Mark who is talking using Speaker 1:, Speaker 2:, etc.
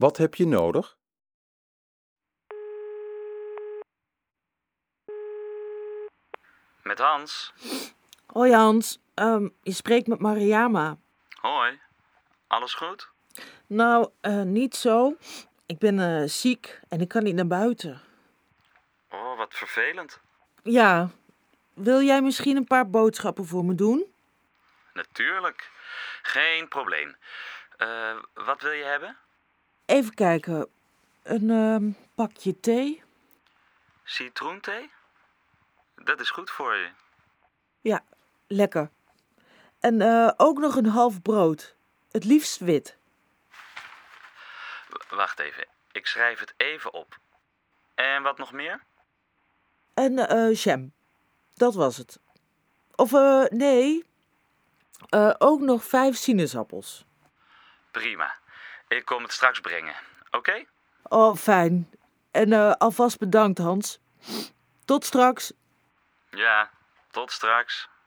Speaker 1: Wat heb je nodig?
Speaker 2: Met Hans.
Speaker 3: Hoi Hans, je spreekt met Mariama.
Speaker 2: Hoi. Alles goed?
Speaker 3: Nou, niet zo. Ik ben ziek en ik kan niet naar buiten.
Speaker 2: Oh, wat vervelend.
Speaker 3: Ja, wil jij misschien een paar boodschappen voor me doen?
Speaker 2: Natuurlijk. Geen probleem. Wat wil je hebben?
Speaker 3: Even kijken. Een pakje thee?
Speaker 2: Citroenthee? Dat is goed voor je.
Speaker 3: Ja, lekker. En ook nog een half brood. Het liefst wit.
Speaker 2: Wacht even. Ik schrijf het even op. En wat nog meer?
Speaker 3: En jam. Dat was het. Of nee. Ook nog 5 sinaasappels.
Speaker 2: Prima. Ik kom het straks brengen. Oké?
Speaker 3: Oh, fijn. En alvast bedankt, Hans. Tot straks.
Speaker 2: Ja, tot straks.